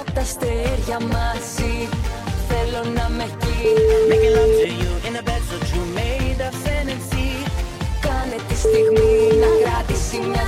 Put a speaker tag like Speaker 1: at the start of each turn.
Speaker 1: απ' τα αστέρια μαζί. Θέλω να με εκεί.
Speaker 2: Making love to you in a bed so true, made of sand and sea.
Speaker 1: Κάνε τη στιγμή να κράτησει μια